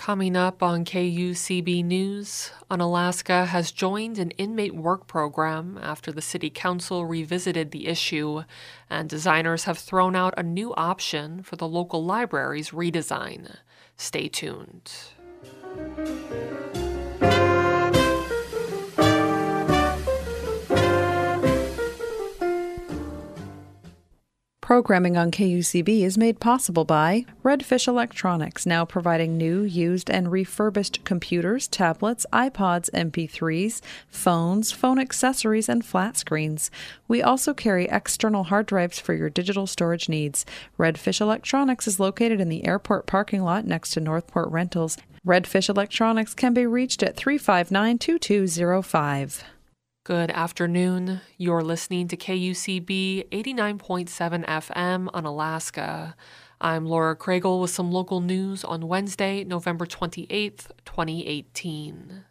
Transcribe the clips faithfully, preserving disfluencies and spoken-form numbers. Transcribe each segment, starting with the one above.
Coming up on K U C B News, Unalaska has joined an inmate work program after the city council revisited the issue, and designers have thrown out a new option for the local library's redesign. Stay tuned. Programming on K U C B is made possible by Redfish Electronics, now providing new, used, and refurbished computers, tablets, iPods, M P threes, phones, phone accessories, and flat screens. We also carry external hard drives for your digital storage needs. Redfish Electronics is located in the airport parking lot next to Northport Rentals. Redfish Electronics can be reached at three five nine, two two zero five. Good afternoon. You're listening to K U C B eighty-nine point seven F M Unalaska. I'm Laura Kragel with some local news on Wednesday, November twenty-eighth, twenty eighteen.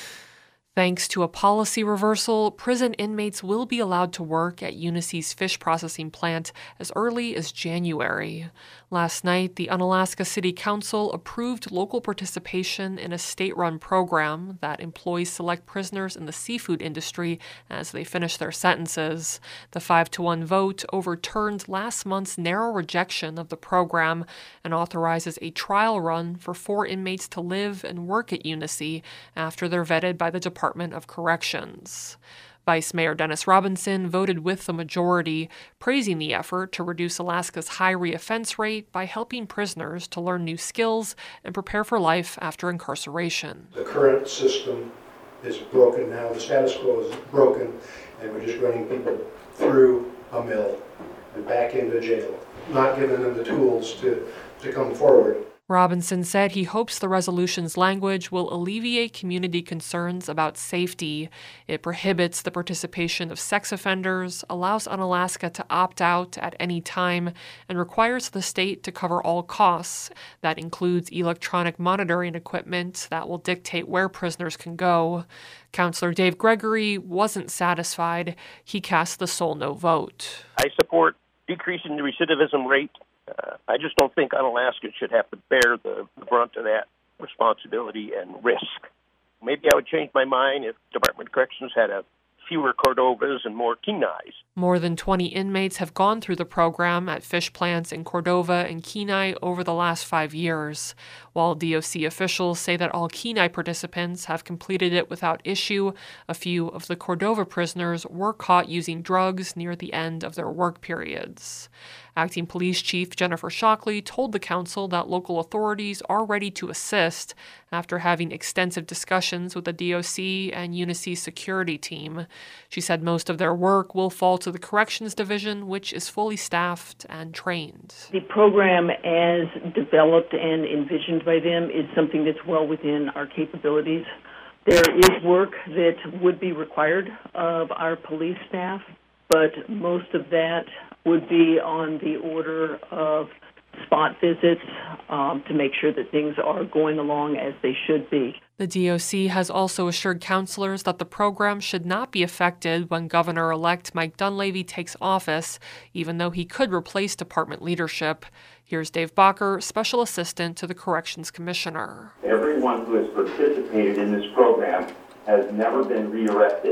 Thanks to a policy reversal, prison inmates will be allowed to work at Unicy's fish processing plant as early as January. Last night, the Unalaska City Council approved local participation in a state-run program that employs select prisoners in the seafood industry as they finish their sentences. The five to one vote overturned last month's narrow rejection of the program and authorizes a trial run for four inmates to live and work at Unicy after they're vetted by the Department of Corrections. Vice Mayor Dennis Robinson voted with the majority, praising the effort to reduce Alaska's high reoffense rate by helping prisoners to learn new skills and prepare for life after incarceration. The current system is broken now. The status quo is broken, and we're just running people through a mill and back into jail, not giving them the tools to, to come forward. Robinson said he hopes the resolution's language will alleviate community concerns about safety. It prohibits the participation of sex offenders, allows Unalaska to opt out at any time, and requires the state to cover all costs. That includes electronic monitoring equipment that will dictate where prisoners can go. Counselor Dave Gregory wasn't satisfied. He cast the sole no vote. I support decreasing the recidivism rate. Uh, I just don't think Unalaskans should have to bear the, the brunt of that responsibility and risk. Maybe I would change my mind if Department of Corrections had a fewer Cordovas and more Kenais. More than twenty inmates have gone through the program at fish plants in Cordova and Kenai over the last five years. While D O C officials say that all Kenai participants have completed it without issue, a few of the Cordova prisoners were caught using drugs near the end of their work periods. Acting Police Chief Jennifer Shockley told the council that local authorities are ready to assist after having extensive discussions with the D O C and Unicy security team. She said most of their work will fall to the Corrections Division, which is fully staffed and trained. The program, as developed and envisioned by them, is something that's well within our capabilities. There is work that would be required of our police staff, but most of that would be on the order of spot visits um, to make sure that things are going along as they should be. The D O C has also assured counselors that the program should not be affected when Governor-elect Mike Dunleavy takes office, even though he could replace department leadership. Here's Dave Bacher, Special Assistant to the Corrections Commissioner. Everyone who has participated in this program has never been rearrested.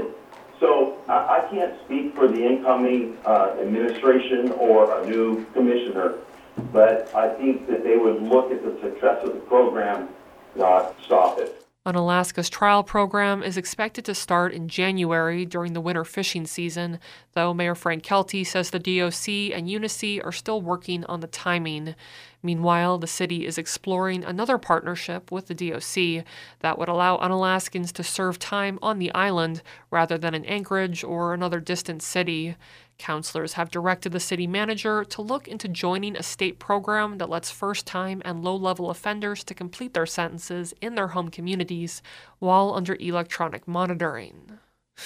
So I, I can't speak for the incoming uh, administration or a new commissioner, but I think that they would look at the success of the program, not stop it. Unalaska's trial program is expected to start in January during the winter fishing season, though Mayor Frank Kelty says the D O C and Unicy are still working on the timing. Meanwhile, the city is exploring another partnership with the D O C that would allow Unalaskans to serve time on the island rather than in Anchorage or another distant city. Counselors have directed the city manager to look into joining a state program that lets first-time and low-level offenders to complete their sentences in their home communities while under electronic monitoring.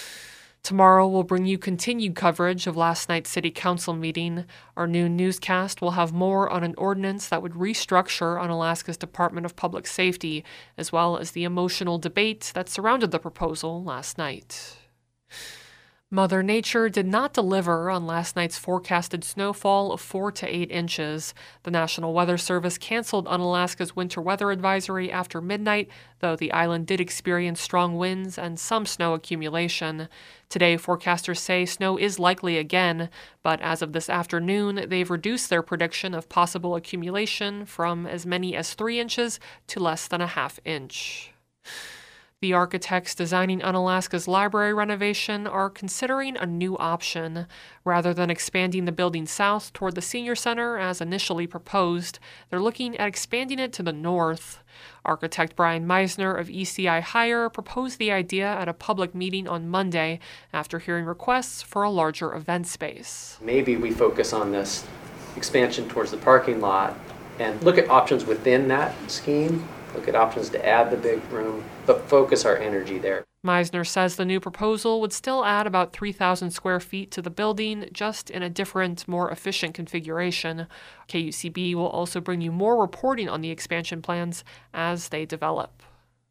Tomorrow we'll bring you continued coverage of last night's City Council meeting. Our noon newscast will have more on an ordinance that would restructure Unalaska's Department of Public Safety, as well as the emotional debate that surrounded the proposal last night. Mother Nature did not deliver on last night's forecasted snowfall of four to eight inches. The National Weather Service canceled Unalaska's winter weather advisory after midnight, though the island did experience strong winds and some snow accumulation. Today, forecasters say snow is likely again, but as of this afternoon, they've reduced their prediction of possible accumulation from as many as three inches to less than a half inch. The architects designing Unalaska's library renovation are considering a new option. Rather than expanding the building south toward the senior center as initially proposed, they're looking at expanding it to the north. Architect Brian Meisner of E C I Hire proposed the idea at a public meeting on Monday after hearing requests for a larger event space. Maybe we focus on this expansion towards the parking lot and look at options within that scheme. Look at options to add the big room, but focus our energy there. Meisner says the new proposal would still add about three thousand square feet to the building, just in a different, more efficient configuration. K U C B will also bring you more reporting on the expansion plans as they develop.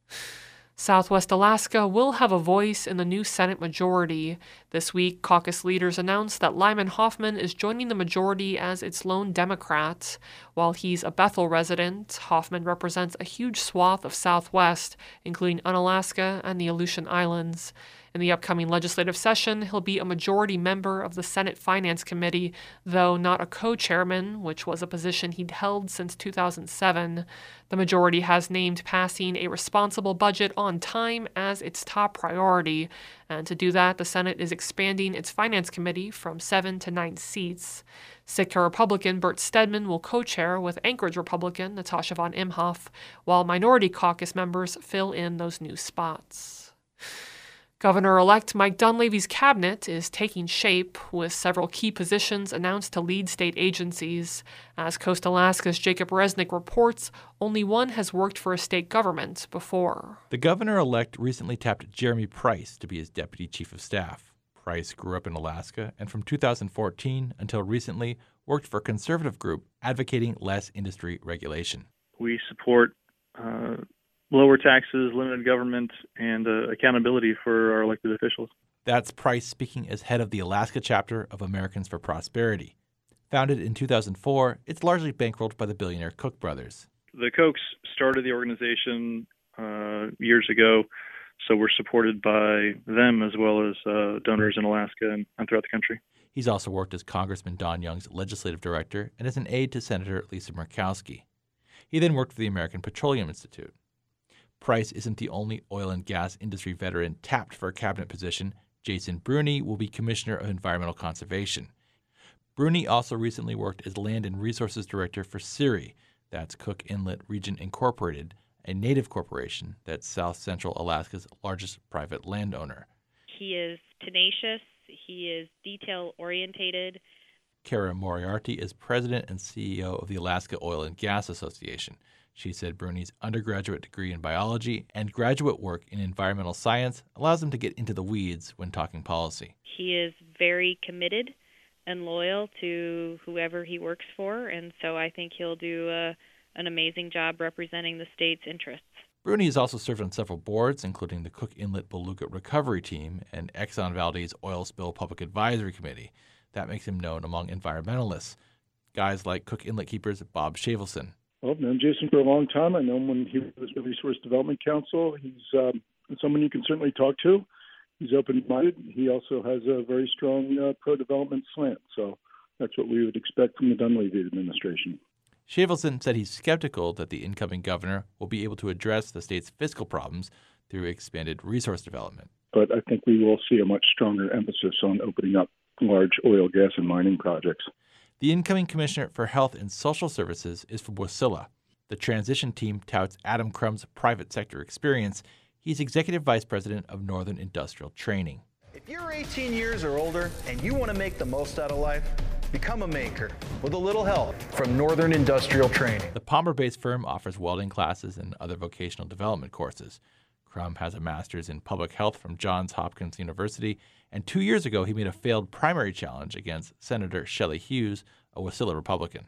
Southwest Alaska will have a voice in the new Senate majority. This week, caucus leaders announced that Lyman Hoffman is joining the majority as its lone Democrat. While he's a Bethel resident, Hoffman represents a huge swath of Southwest, including Unalaska and the Aleutian Islands. In the upcoming legislative session, he'll be a majority member of the Senate Finance Committee, though not a co-chairman, which was a position he'd held since two thousand seven. The majority has named passing a responsible budget on time as its top priority, and to do that, the Senate is expanding its Finance Committee from seven to nine seats. Sitka Republican Bert Stedman will co-chair with Anchorage Republican Natasha von Imhoff, while minority caucus members fill in those new spots. Governor-elect Mike Dunleavy's cabinet is taking shape, with several key positions announced to lead state agencies. As Coast Alaska's Jacob Resnick reports, only one has worked for a state government before. The governor-elect recently tapped Jeremy Price to be his deputy chief of staff. Price grew up in Alaska and from two thousand fourteen until recently worked for a conservative group advocating less industry regulation. We support uh lower taxes, limited government, and uh, accountability for our elected officials. That's Price speaking as head of the Alaska chapter of Americans for Prosperity. Founded in two thousand four, it's largely bankrolled by the billionaire Koch brothers. The Kochs started the organization uh, years ago, so we're supported by them as well as uh, donors in Alaska and, and throughout the country. He's also worked as Congressman Don Young's legislative director and as an aide to Senator Lisa Murkowski. He then worked for the American Petroleum Institute. Price isn't the only oil and gas industry veteran tapped for a cabinet position. Jason Bruni will be Commissioner of Environmental Conservation. Bruni also recently worked as Land and Resources Director for CIRI, that's Cook Inlet Region Incorporated, a native corporation that's South Central Alaska's largest private landowner. He is tenacious. He is detail-orientated. Kara Moriarty is president and C E O of the Alaska Oil and Gas Association. She said Bruni's undergraduate degree in biology and graduate work in environmental science allows him to get into the weeds when talking policy. He is very committed and loyal to whoever he works for, and so I think he'll do a, an amazing job representing the state's interests. Bruni has also served on several boards, including the Cook Inlet Beluga Recovery Team and Exxon Valdez Oil Spill Public Advisory Committee. That makes him known among environmentalists, guys like Cook Inlet keepers Bob Shavelson. Well, I've known Jason for a long time. I know him when he was with Resource Development Council. He's um, someone you can certainly talk to. He's open-minded. He also has a very strong uh, pro-development slant. So that's what we would expect from the Dunleavy administration. Shavelson said he's skeptical that the incoming governor will be able to address the state's fiscal problems through expanded resource development. But I think we will see a much stronger emphasis on opening up large oil, gas, and mining projects. The incoming Commissioner for Health and Social Services is from Wasilla. The transition team touts Adam Crumb's private sector experience. He's Executive Vice President of Northern Industrial Training. If you're eighteen years or older and you want to make the most out of life, become a maker with a little help from Northern Industrial Training. The Palmer-based firm offers welding classes and other vocational development courses. Crum has a master's in public health from Johns Hopkins University, and two years ago he made a failed primary challenge against Senator Shelley Hughes, a Wasilla Republican.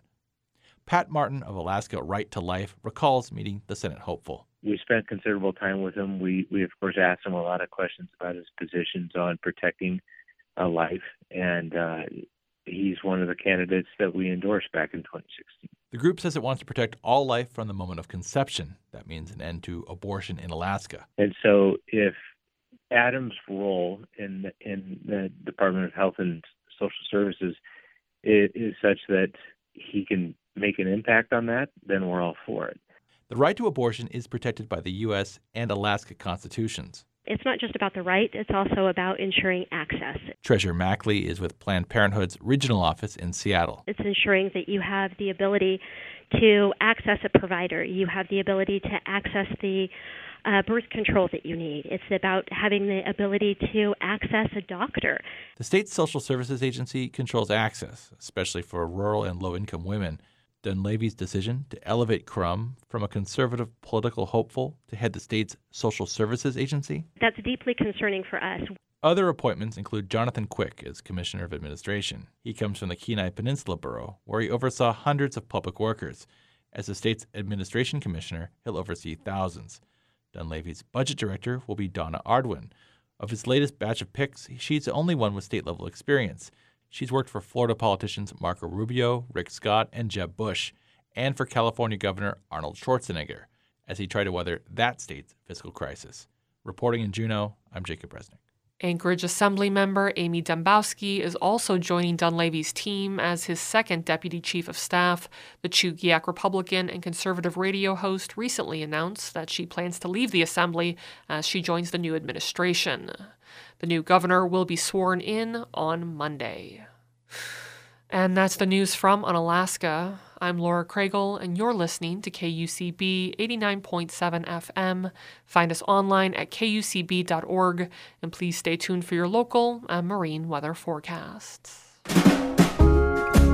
Pat Martin of Alaska Right to Life recalls meeting the Senate hopeful. We spent considerable time with him. We, we of course, asked him a lot of questions about his positions on protecting a life, and uh, he's one of the candidates that we endorsed back in twenty sixteen. The group says it wants to protect all life from the moment of conception. That means an end to abortion in Alaska. And so if Adam's role in the, in the Department of Health and Social Services is, is such that he can make an impact on that, then we're all for it. The right to abortion is protected by the U S and Alaska constitutions. It's not just about the right, it's also about ensuring access. Treasurer Mackley is with Planned Parenthood's regional office in Seattle. It's ensuring that you have the ability to access a provider. You have the ability to access the uh, birth control that you need. It's about having the ability to access a doctor. The state's social services agency controls access, especially for rural and low-income women. Dunleavy's decision to elevate Crum from a conservative political hopeful to head the state's social services agency? That's deeply concerning for us. Other appointments include Jonathan Quick as Commissioner of Administration. He comes from the Kenai Peninsula Borough, where he oversaw hundreds of public workers. As the state's Administration Commissioner, he'll oversee thousands. Dunleavy's Budget Director will be Donna Ardwin. Of his latest batch of picks, she's the only one with state-level experience. She's worked for Florida politicians Marco Rubio, Rick Scott, and Jeb Bush, and for California Governor Arnold Schwarzenegger, as he tried to weather that state's fiscal crisis. Reporting in Juneau, I'm Jacob Resnick. Anchorage Assembly member Amy Dembowski is also joining Dunleavy's team as his second deputy chief of staff. The Chugiak Republican and conservative radio host recently announced that she plans to leave the Assembly as she joins the new administration. The new governor will be sworn in on Monday. And that's the news from Unalaska. I'm Laura Craigle, and you're listening to K U C B eighty-nine point seven F M. Find us online at K U C B dot org, and please stay tuned for your local and marine weather forecasts.